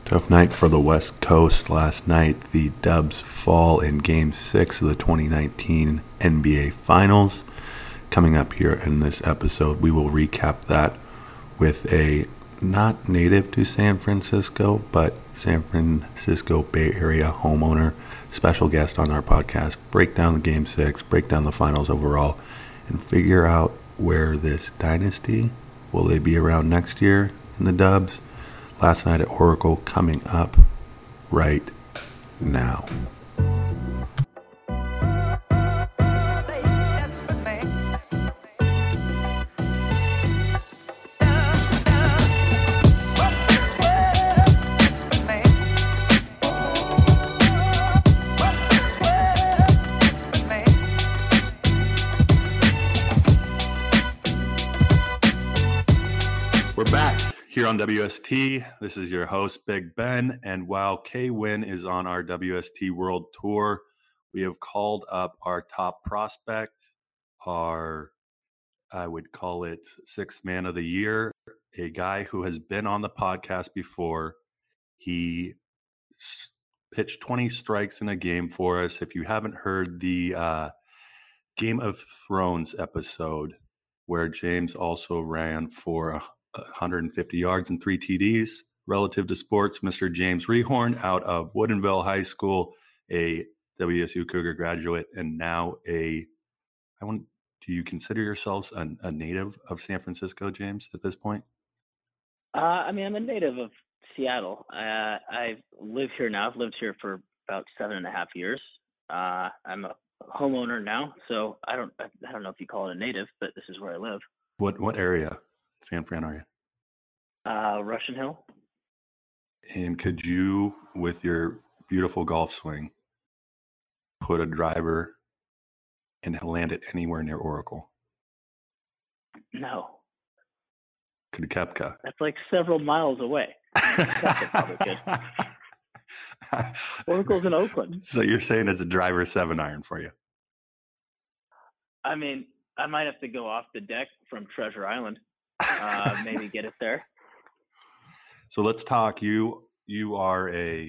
Tough night for the West Coast last night. The Dubs fall in Game 6 of the 2019 NBA Finals. Coming up here in this episode, we will recap that with a not native to San Francisco, but San Francisco Bay Area homeowner, special guest on our podcast, break down the Game 6, break down the Finals overall, and figure out where this dynasty, will they be around next year in the Dubs? Last night at Oracle, coming up right now. We're back here on WST. This is your host, Big Ben. And while K-Win is on our WST World Tour, we have called up our top prospect, I would call it sixth man of the year, a guy who has been on the podcast before. He pitched 20 strikes in a game for us. If you haven't heard the Game of Thrones episode, where James also ran for 150 yards and 3 TDs relative to sports, Mr. James Rehorn out of Woodinville High School, a WSU Cougar graduate, and now do you consider yourselves a native of San Francisco, James, at this point? I'm a native of Seattle. I live here now. I've lived here for about 7.5 years. I'm a homeowner now, so I don't know if you call it a native, but this is where I live. What area, San Fran, are you? Russian Hill. And could you, with your beautiful golf swing, put a driver and land it anywhere near Oracle? No. Could Koepka? That's like several miles away. Koepka probably could. Oracle's in Oakland. So you're saying it's a driver 7-iron for you? I mean, I might have to go off the deck from Treasure Island. Maybe get it there. So let's talk. You are a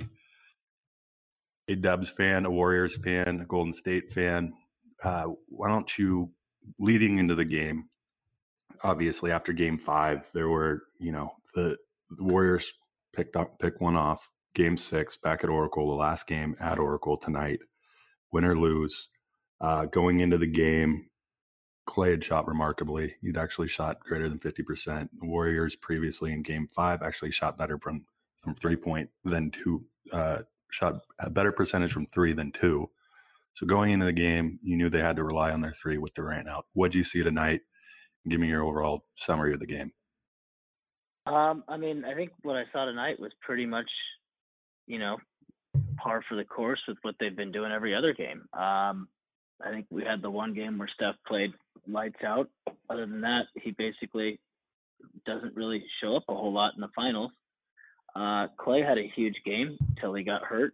Dubs fan, a Warriors fan, a Golden State fan. Why don't you, leading into the game, obviously after Game 5, there were, the Warriors picked one off. Game 6 back at Oracle, the last game at Oracle tonight, win or lose. Going into the game, Clay had shot remarkably. He'd actually shot greater than 50%. The Warriors previously in Game 5 actually shot better from 3-point than 2. Shot a better percentage from 3 than 2. So going into the game, you knew they had to rely on their 3 with Durant out. What did you see tonight? Give me your overall summary of the game. I think what I saw tonight was pretty much, par for the course with what they've been doing every other game. I think we had the one game where Steph played lights out. Other than that, he basically doesn't really show up a whole lot in the finals. Clay had a huge game till he got hurt.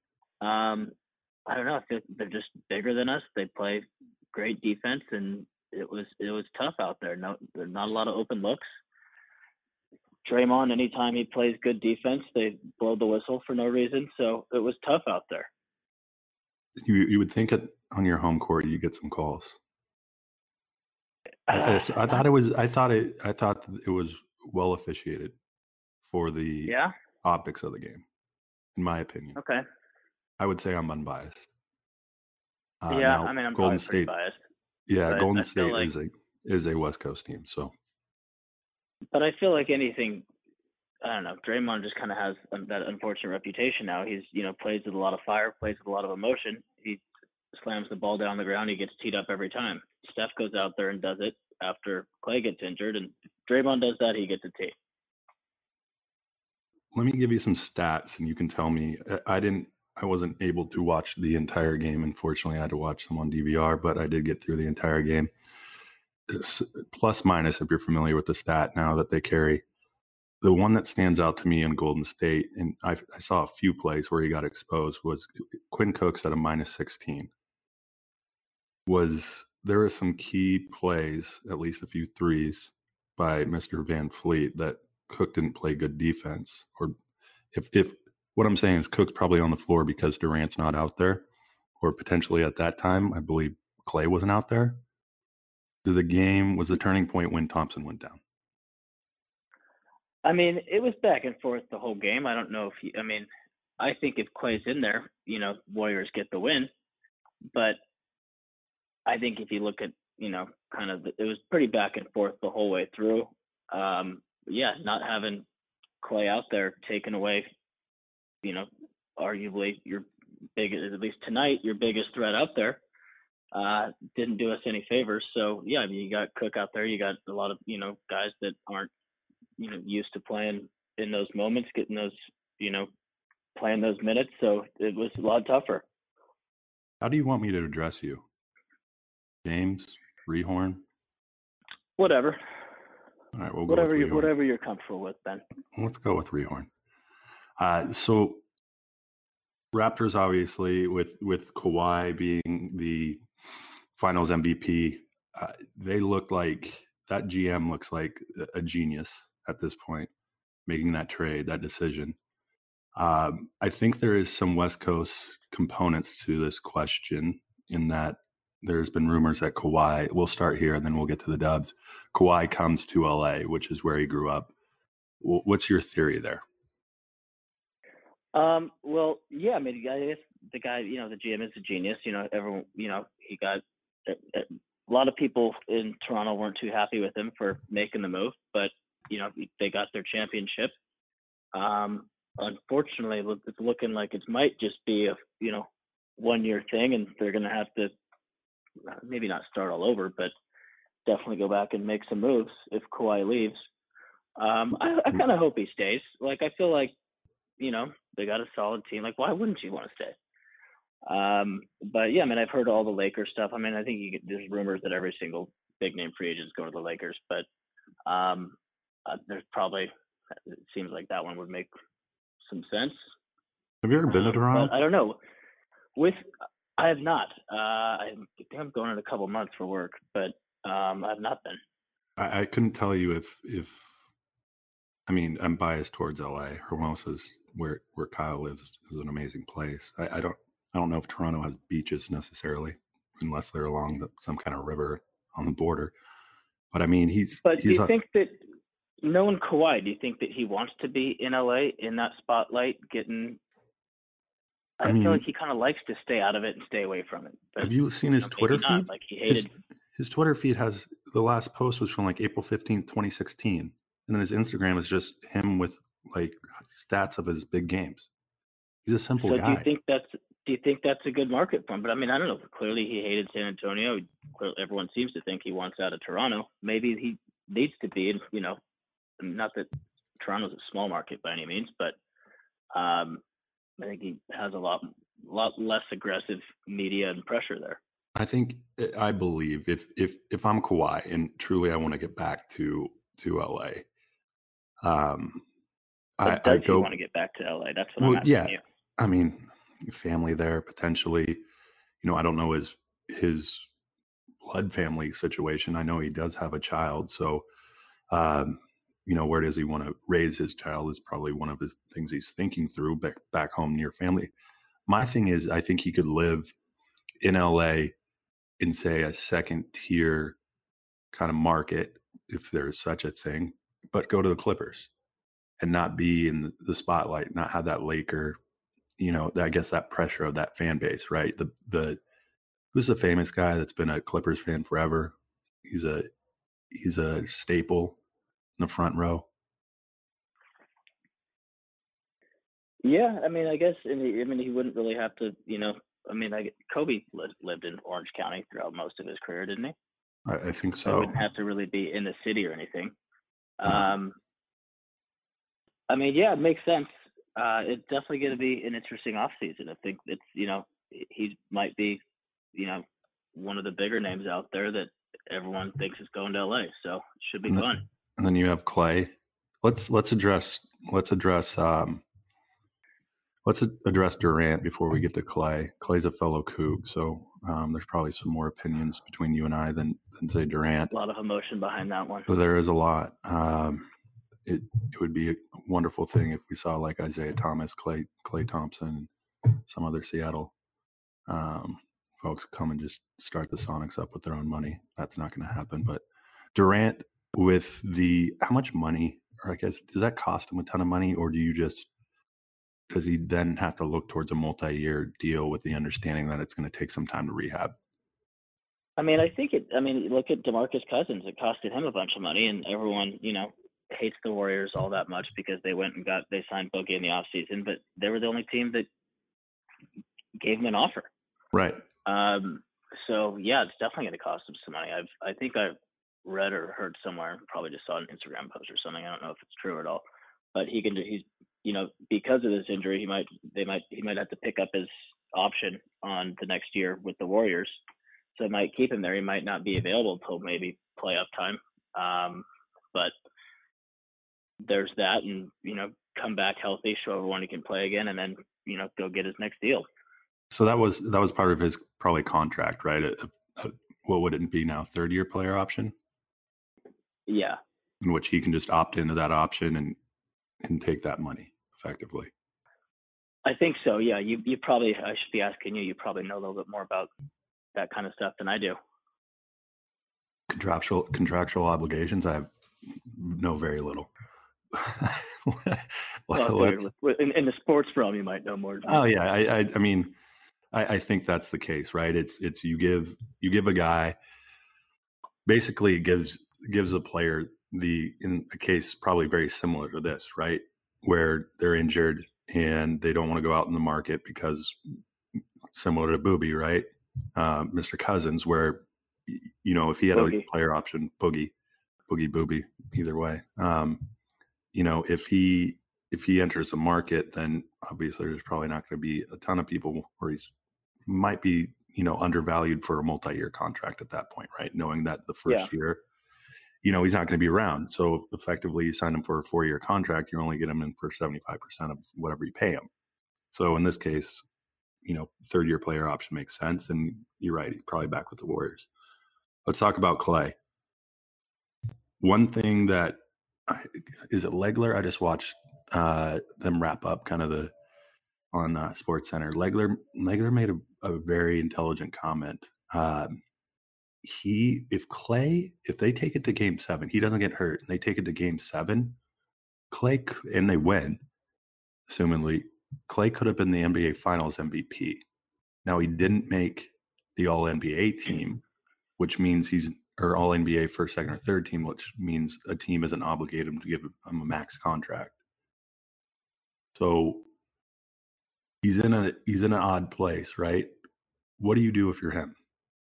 I don't know if they're just bigger than us. They play great defense, and it was tough out there. No, there's not a lot of open looks. Draymond, anytime he plays good defense, they blow the whistle for no reason. So it was tough out there. You would think on your home court you get some calls. I thought it was well officiated for the optics of the game, in my opinion. Okay. I would say I'm unbiased. I'm Golden State biased. Yeah, Golden State is a West Coast team. So, but I feel like anything, I don't know. Draymond just kind of has that unfortunate reputation now. He's plays with a lot of fire, plays with a lot of emotion. He slams the ball down the ground. He gets teed up every time. Steph goes out there and does it after Clay gets injured, and Draymond does that. He gets a tee. Let me give you some stats, and you can tell me. I wasn't able to watch the entire game. Unfortunately, I had to watch them on DVR, but I did get through the entire game. Plus minus, if you're familiar with the stat now that they carry. The one that stands out to me in Golden State, and I saw a few plays where he got exposed, was Quinn Cook's at a -16. There were some key plays, at least a few threes by Mr. Van Fleet, that Cook didn't play good defense, or If what I'm saying is Cook's probably on the floor because Durant's not out there, or potentially at that time, I believe Clay wasn't out there. Was the turning point when Thompson went down? I mean, it was back and forth the whole game. I don't know if I think if Clay's in there, Warriors get the win. But I think if you look at, it was pretty back and forth the whole way through. Not having Clay out there taken away, arguably your biggest, at least tonight, your biggest threat out there, didn't do us any favors. So, you got Cook out there. You got a lot of, guys that aren't, used to playing in those moments, getting those, playing those minutes. So it was a lot tougher. How do you want me to address you? James, Rehorn? Whatever. All right, we'll go with Rehorn. Whatever you're comfortable with, Ben. Let's go with Rehorn. So Raptors, obviously, with Kawhi being the Finals MVP, they look like that GM looks like a genius at this point, making that trade, that decision. I think there is some West Coast components to this question in that there's been rumors that Kawhi, we'll start here and then we'll get to the Dubs. Kawhi comes to LA, which is where he grew up. What's your theory there? Well, yeah, I mean, I guess the guy, the GM is a genius. Everyone, he got a lot of people in Toronto weren't too happy with him for making the move, but they got their championship. Unfortunately, it's looking like it might just be a 1 year thing, and they're going to have to maybe not start all over, but definitely go back and make some moves if Kawhi leaves. I kind of hope he stays. Like, I feel like they got a solid team. Like, why wouldn't you want to stay? But yeah, I mean, I've heard all the Lakers stuff. I mean, I think there's rumors that every single big name free agent is going to the Lakers, but there's probably, it seems like that one would make some sense. Have you ever been to Toronto? I don't know. I have not. I think I'm going in a couple months for work, but I've not been. I couldn't tell you if I mean, I'm biased towards LA. Hermosa's where Kyle lives is an amazing place. I don't know if Toronto has beaches necessarily, unless they're along some kind of river on the border. But I mean, do you think that, knowing Kawhi, do you think that he wants to be in LA in that spotlight? I feel like he kind of likes to stay out of it and stay away from it. But, have you seen his Twitter feed? Like, he hated his Twitter feed has, the last post was from like April 15th, 2016. And then his Instagram is just him with like stats of his big games. He's a simple guy. Do you think that's a good market for him? But I mean, I don't know. Clearly he hated San Antonio. Clearly, everyone seems to think he wants out of Toronto. Maybe he needs to be, not that Toronto's a small market by any means, but I think he has a lot less aggressive media and pressure there. I believe if I'm Kawhi and truly I want to get back to LA, I go want to get back to LA. That's what I'm asking you. I mean, family there potentially. I don't know his blood family situation. I know he does have a child, so where does he want to raise his child is probably one of his things he's thinking through back home near family. My thing is, I think he could live in LA in, say, a second tier kind of market, if there's such a thing, but go to the Clippers and not be in the spotlight, not have that Laker, I guess that pressure of that fan base, right? Who's the famous guy that's been a Clippers fan forever? He's a staple in the front row. Yeah, I mean, I guess, he wouldn't really have to, Kobe lived in Orange County throughout most of his career, didn't he? I think so. He wouldn't have to really be in the city or anything. It makes sense. It's definitely going to be an interesting offseason. I think it's, he might be, one of the bigger names out there that everyone thinks is going to LA. So it should be fun. And then you have Clay. Let's address Durant before we get to Clay. Clay's a fellow Coug, so there's probably some more opinions between you and I than say Durant. A lot of emotion behind that one. So there is a lot. it would be a wonderful thing if we saw like Isaiah Thomas, Clay Thompson, some other Seattle folks come and just start the Sonics up with their own money. That's not going to happen. But Durant, with how much money, or I guess, does that cost him a ton of money, or does he then have to look towards a multi-year deal with the understanding that it's going to take some time to rehab? I mean, look at DeMarcus Cousins. It costed him a bunch of money, and everyone, hates the Warriors all that much because they signed Boogie in the offseason, but they were the only team that gave him an offer. Right. So yeah, it's definitely going to cost him some money. I think I've read or heard somewhere, probably just saw an Instagram post or something. I don't know if it's true at all, but he's because of this injury, he might have to pick up his option on the next year with the Warriors. So it might keep him there. He might not be available until maybe playoff time. But there's that, and come back healthy, show everyone he can play again, and then go get his next deal. So that was part of his probably contract, right? What would it be now? 3rd-year player option? Yeah. In which he can just opt into that option and take that money effectively. I think so. Yeah. You probably, I should be asking you. You probably know a little bit more about that kind of stuff than I do. Contractual obligations, I know very little. In the sports realm, you might know more. Oh yeah, I mean, I think that's the case, right? It's you give a guy, basically it gives a player in a case probably very similar to this, right? Where they're injured and they don't want to go out in the market because similar to Booby, right? Mr. Cousins, where if he had a player option, Boogie, either way, if he enters the market, then obviously there's probably not going to be a ton of people where he's might be, undervalued for a multi-year contract at that point, right? Knowing that the first year, he's not going to be around. So effectively you sign him for a 4-year contract, you only get him in for 75% of whatever you pay him. So in this case, 3rd-year player option makes sense. And you're right, he's probably back with the Warriors. Let's talk about Clay. One thing that, is it Legler? I just watched them wrap up kind of on Sports Center. Legler made a very intelligent comment. If they take it to Game 7, he doesn't get hurt, and they take it to Game 7, Clay, and they win, assumingly, Clay could have been the NBA Finals MVP. Now, he didn't make the All-NBA team, which means or All-NBA first, second, or third team, which means a team isn't obligated to give him a max contract. So he's in an odd place, right? What do you do if you're him?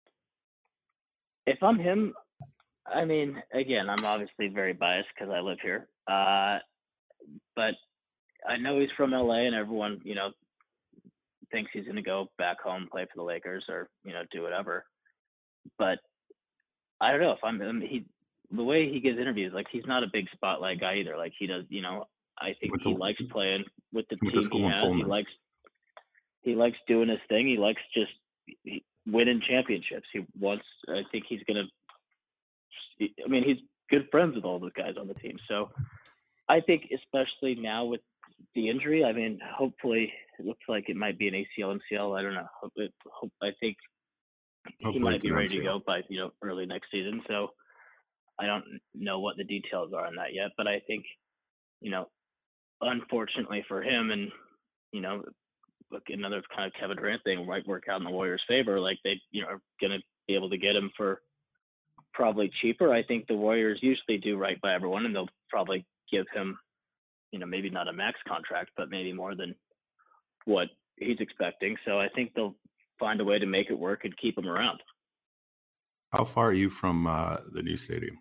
If I'm him, I mean, again, I'm obviously very biased because I live here. But I know he's from LA, and everyone, thinks he's going to go back home, play for the Lakers, or do whatever. But I don't know if I'm him. The way he gives interviews, like, he's not a big spotlight guy either. Like, he does, I think he likes playing with the team he has. He likes doing his thing. He likes just winning championships. I think he's going to, he's good friends with all those guys on the team. So I think, especially now with the injury, hopefully it looks like it might be an ACL, MCL. I don't know. I think he might be ready to go by, early next season. So I don't know what the details are on that yet, but I think, unfortunately for him, and, look, another kind of Kevin Durant thing might work out in the Warriors' favor. Like, they, are going to be able to get him for probably cheaper. I think the Warriors usually do right by everyone, and they'll probably give him, maybe not a max contract, but maybe more than what he's expecting. So I think they'll find a way to make it work and keep him around. How far are you from the new stadium?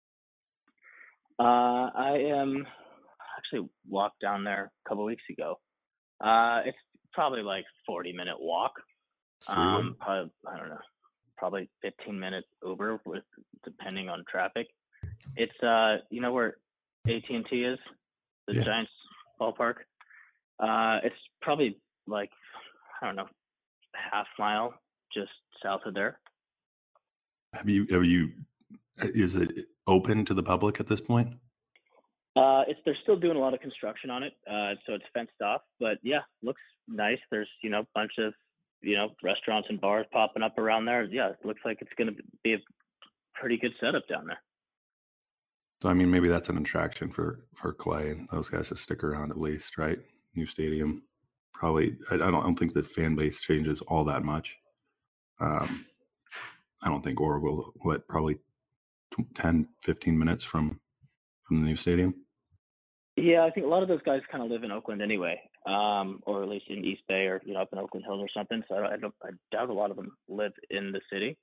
I am actually walked down there a couple of weeks ago. It's probably like 40-minute walk. Probably, I don't know, probably 15-minute Uber depending on traffic. It's where AT&T is, the Giants ballpark. It's probably like, I don't know, half mile just south of there. Is it open to the public at this point? They're still doing a lot of construction on it, so it's fenced off. But yeah, looks nice. There's a bunch of restaurants and bars popping up around there. Yeah, it looks like it's going to be a pretty good setup down there. So I mean, maybe that's an attraction for Clay and those guys to stick around at least, right? New stadium, probably. I don't think the fan base changes all that much. I don't think Oroville, probably 10, 15 minutes from the new stadium. Yeah, I think a lot of those guys kind of live in Oakland anyway, or at least in East Bay or up in Oakland Hills or something. So I doubt a lot of them live in the city.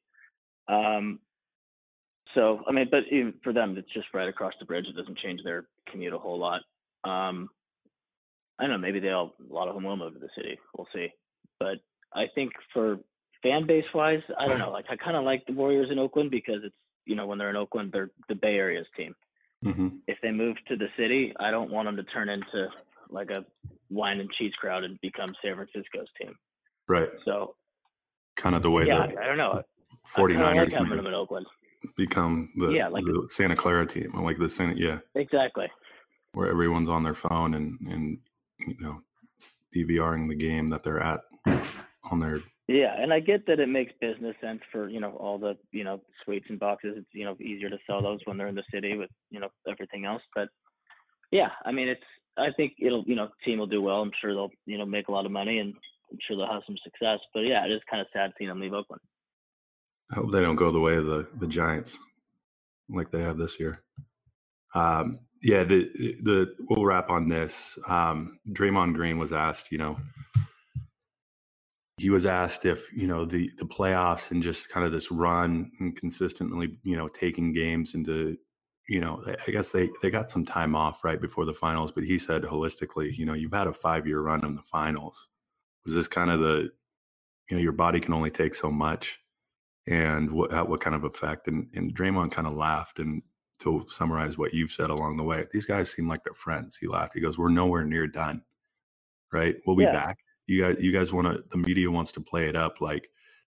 So I mean, but even for them, it's just right across the bridge. It doesn't change their commute a whole lot. I don't know. Maybe a lot of them will move to the city. We'll see. But I think for fan base wise, I don't know. Like I kind of like the Warriors in Oakland because it's when they're in Oakland, they're the Bay Area's team. Mm-hmm. If they move to the city, I don't want them to turn into like a wine and cheese crowd and become San Francisco's team. Right. So kind of the way I don't know. 49ers like having them in Oakland. Become the Santa Clara team, like the Santa, exactly, where everyone's on their phone and DVRing the game that they're at on their. Yeah, and I get that it makes business sense for all the suites and boxes. It's easier to sell those when they're in the city with everything else. But yeah, I mean I think it'll team will do well. I'm sure they'll make a lot of money and I'm sure they'll have some success. But yeah, it is kind of sad seeing them leave Oakland. I hope they don't go the way of the Giants like they have this year. We'll wrap on this. Draymond Green was asked, he was asked if, the playoffs and just kind of this run and consistently, taking games into, I guess they got some time off right before the finals, but he said holistically, you've had a 5-year run in the finals. Was this kind of your body can only take so much? And what kind of effect? And Draymond kind of laughed. And to summarize what you've said along the way, these guys seem like they're friends. He laughed. He goes, "We're nowhere near done, right? We'll be back. You guys want the media wants to play it up like,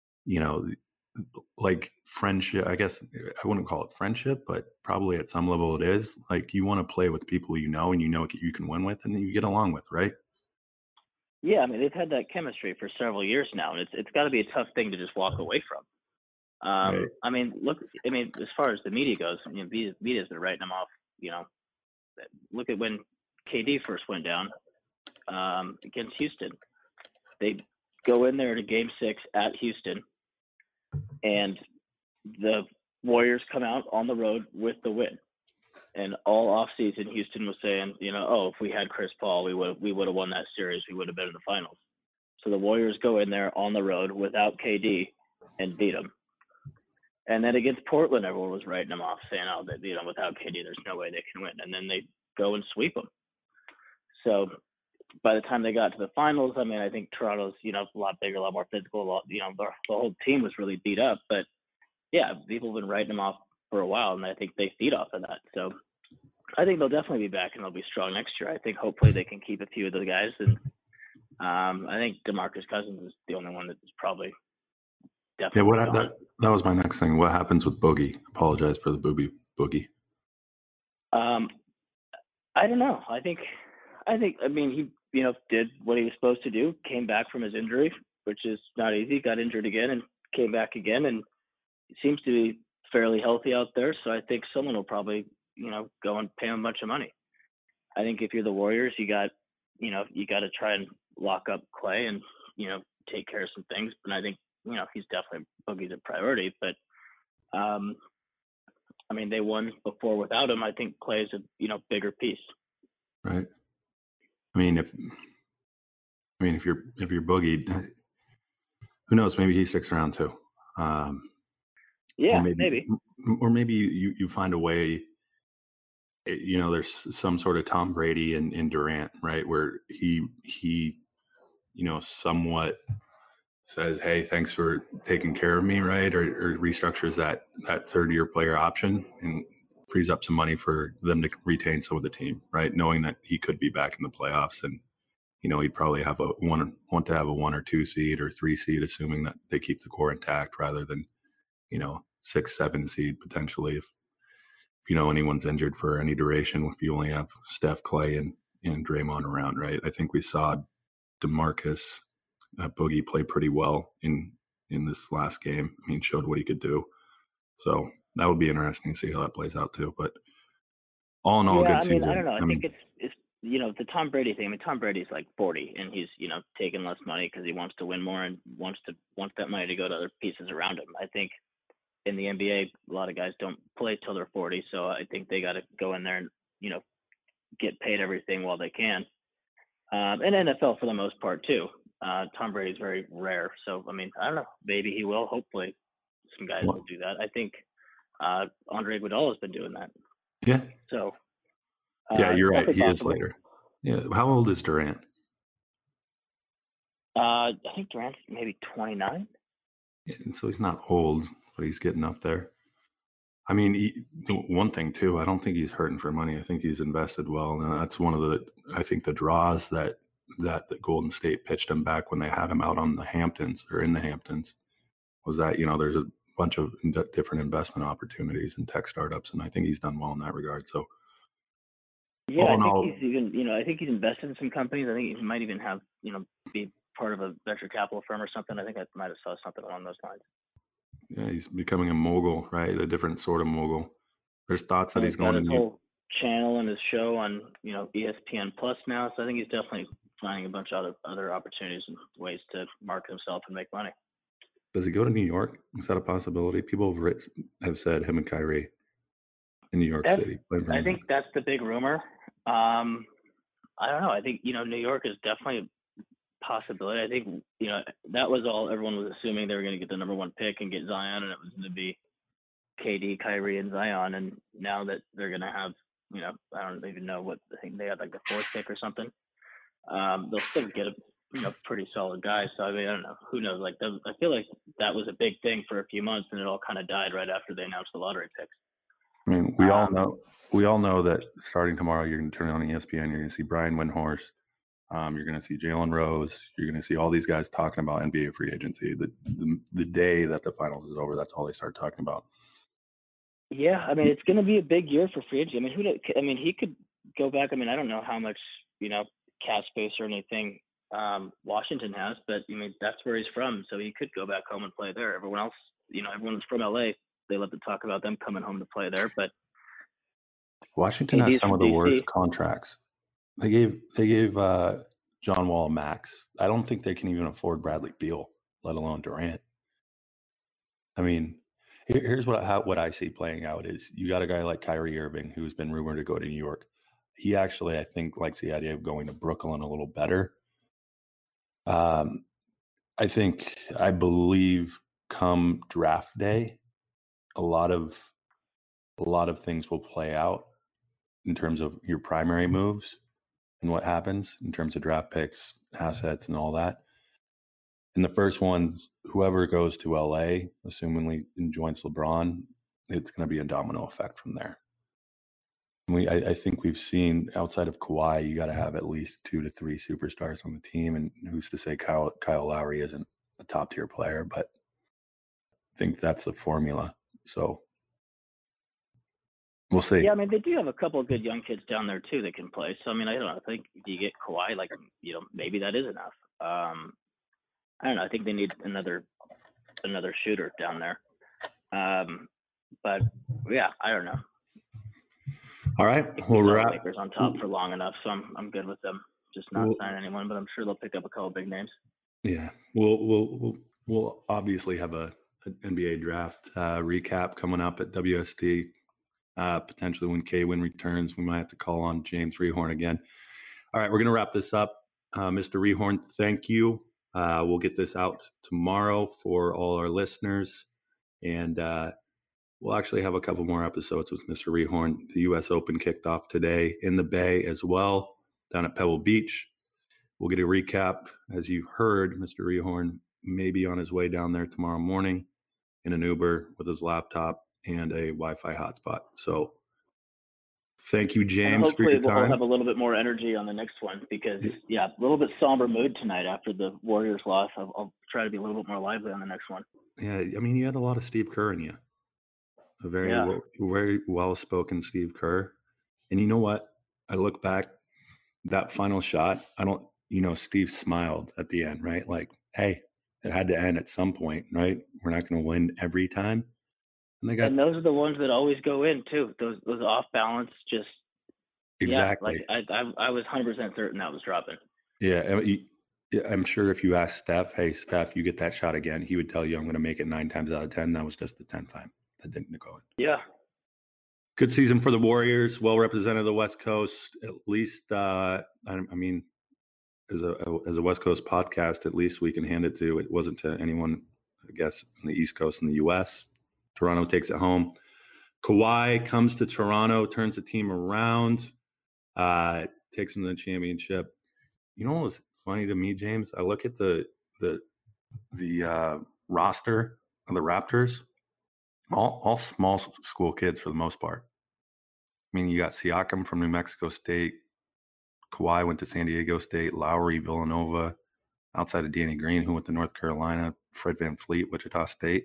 like friendship. I guess I wouldn't call it friendship, but probably at some level it is. Like you want to play with people and you can win with, and you get along with, right?" Yeah, I mean they've had that chemistry for several years now, and it's got to be a tough thing to just walk away from. Right. I mean, as far as the media goes, media's been writing them off. Look at when KD first went down against Houston. They go in there to Game 6 at Houston, and the Warriors come out on the road with the win. And all offseason, Houston was saying, if we had Chris Paul, we would have won that series. We would have been in the finals. So the Warriors go in there on the road without KD and beat them. And then against Portland, everyone was writing them off, saying, "Oh, without KD, there's no way they can win." And then they go and sweep them. So by the time they got to the finals, I mean, I think Toronto's, a lot bigger, a lot more physical. The whole team was really beat up. But yeah, people have been writing them off for a while, and I think they feed off of that. So I think they'll definitely be back, and they'll be strong next year. I think hopefully they can keep a few of those guys, and I think DeMarcus Cousins is the only one that's probably. Yeah, that was my next thing. What happens with Boogie? Apologize for the Boogie. I don't know. I mean, he did what he was supposed to do. Came back from his injury, which is not easy. Got injured again and came back again, and seems to be fairly healthy out there. So I think someone will probably go and pay him a bunch of money. I think if you're the Warriors, you got to try and lock up Clay and take care of some things. But I think. He's definitely Boogie's a priority, but I mean, they won before without him. I think Clay's a bigger piece. Right. I mean, if you're Boogie, who knows? Maybe he sticks around too. Yeah, maybe. Or maybe you find a way. There's some sort of Tom Brady in Durant, right, where he somewhat says, "Hey, thanks for taking care of me," right? Or restructures that third-year player option and frees up some money for them to retain some of the team, right? Knowing that he could be back in the playoffs, and he'd probably want to have a 1 or 2 seed or 3 seed, assuming that they keep the core intact, rather than 6, 7 seed potentially if anyone's injured for any duration, if you only have Steph, Clay, and Draymond around, right? I think we saw DeMarcus Boogie play pretty well in this last game. I mean, showed what he could do. So that would be interesting to see how that plays out too. But all in all, good season. I don't know. I think it's the Tom Brady thing. I mean, Tom Brady's like 40, and he's taking less money because he wants to win more and wants that money to go to other pieces around him. I think in the NBA, a lot of guys don't play till they're 40, so I think they got to go in there and get paid everything while they can. And NFL for the most part too. Tom Brady's very rare, so I mean, I don't know. Maybe he will. Hopefully, some guys will do that. I think Andre Iguodala has been doing that. Yeah. So. Yeah, you're right. He is later. Yeah. How old is Durant? I think Durant's maybe 29. Yeah, so he's not old, but he's getting up there. I mean, one thing too, I don't think he's hurting for money. I think he's invested well, and that's one of the draws that the Golden State pitched him back when they had him out on the Hamptons or in the Hamptons, was that there's a bunch of different investment opportunities and tech startups, and I think he's done well in that regard. So. Yeah, I think he's even, I think he's invested in some companies. I think he might even have, be part of a venture capital firm or something. I think I might have saw something along those lines. Yeah, he's becoming a mogul, right? A different sort of mogul. There's thoughts that he's going to his whole channel and his show on, ESPN Plus now. So I think he's definitely finding a bunch of other opportunities and ways to market himself and make money. Does he go to New York? Is that a possibility? People have said him and Kyrie in New York City. I think that's the big rumor. I don't know. I think, New York is definitely a possibility. I think, that was all everyone was assuming they were going to get the number one pick and get Zion, and it was going to be KD, Kyrie, and Zion. And now that they're going to have, I don't even know what, I think they had like the fourth pick or something. They'll still get a, pretty solid guy. So, I mean, I don't know. Who knows? Like, I feel like that was a big thing for a few months, and it all kind of died right after they announced the lottery picks. I mean, we all know that starting tomorrow, you're going to turn on ESPN. You're going to see Brian Windhorst. You're going to see Jalen Rose. You're going to see all these guys talking about NBA free agency. The day that the finals is over, that's all they start talking about. Yeah, I mean, it's going to be a big year for free agency. I mean, he could go back. I mean, I don't know how much cap space or anything Washington has, but I mean, that's where he's from, so he could go back home and play there. Everyone else, everyone's from LA. They love to talk about them coming home to play there, but Washington has some of the worst contracts. They gave John Wall a max. I don't think they can even afford Bradley Beal, let alone Durant. I mean, here's what I see playing out is you got a guy like Kyrie Irving who's been rumored to go to New York. He actually, I think, likes the idea of going to Brooklyn a little better. I believe come draft day, a lot of things will play out in terms of your primary moves and what happens in terms of draft picks, assets, and all that. And the first ones, whoever goes to LA, assumingly joins LeBron, it's going to be a domino effect from there. I think we've seen outside of Kawhi, you got to have at least 2 to 3 superstars on the team. And who's to say Kyle Lowry isn't a top tier player, but I think that's the formula. So we'll see. Yeah, I mean, they do have a couple of good young kids down there too that can play. So I mean, I don't know. I think you get Kawhi, like maybe that is enough. I don't know. I think they need another shooter down there. But yeah, I don't know. All right, we're at Lakers on top for long enough, so I'm good with them. Just not sign anyone, but I'm sure they'll pick up a couple big names. Yeah, we'll obviously have an NBA draft recap coming up at WST. Potentially when K-Win returns, we might have to call on James Rehorn again. All right, we're going to wrap this up. Mr. Rehorn, thank you. We'll get this out tomorrow for all our listeners. And we'll actually have a couple more episodes with Mr. Rehorn. The U.S. Open kicked off today in the Bay as well, down at Pebble Beach. We'll get a recap. As you heard, Mr. Rehorn may be on his way down there tomorrow morning in an Uber with his laptop and a Wi-Fi hotspot. So thank you, James, for your time. Hopefully we'll have a little bit more energy on the next one because, a little bit somber mood tonight after the Warriors loss. I'll try to be a little bit more lively on the next one. Yeah, I mean, you had a lot of Steve Kerr in you. a very well-spoken Steve Kerr. And you know what? I look back, that final shot, Steve smiled at the end, right? Like, hey, it had to end at some point, right? We're not going to win every time. And those are the ones that always go in too. Those off balance, just exactly. Yeah, like I was 100% certain that was dropping. Yeah, I'm sure if you ask Steph, hey Steph, you get that shot again, he would tell you I'm going to make it 9 times out of 10. That was just the 10th time that didn't go in. Yeah. Good season for the Warriors. Well represented the West Coast. At least, I mean, as a West Coast podcast, at least we can hand it to. It wasn't to anyone, I guess, on the East Coast in the U.S. Toronto takes it home. Kawhi comes to Toronto, turns the team around, takes them to the championship. You know what was funny to me, James? I look at the roster of the Raptors, all small school kids for the most part. I mean, you got Siakam from New Mexico State. Kawhi went to San Diego State. Lowry, Villanova. Outside of Danny Green, who went to North Carolina. Fred VanVleet, Wichita State.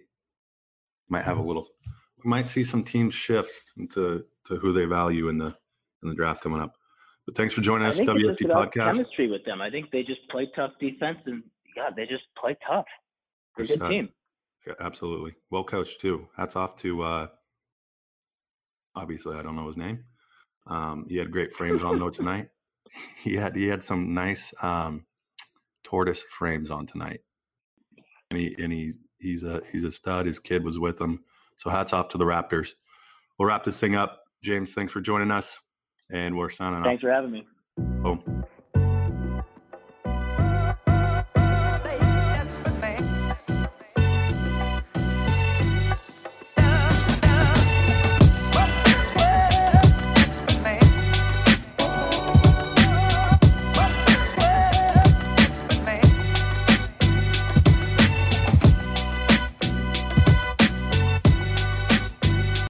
Might see some teams shift into who they value in the draft coming up. But thanks for joining us, WST Podcast. Chemistry with them. I think they just play tough defense, and they just play tough. They're a good team. Yeah, absolutely. Well coached too. Hats off to. Obviously, I don't know his name. He had great frames on though tonight. He had some nice tortoise frames on tonight, and he's a stud. His kid was with him, so hats off to the Raptors. We'll wrap this thing up. James, thanks for joining us, and we're signing off. Thanks for having me. Boom.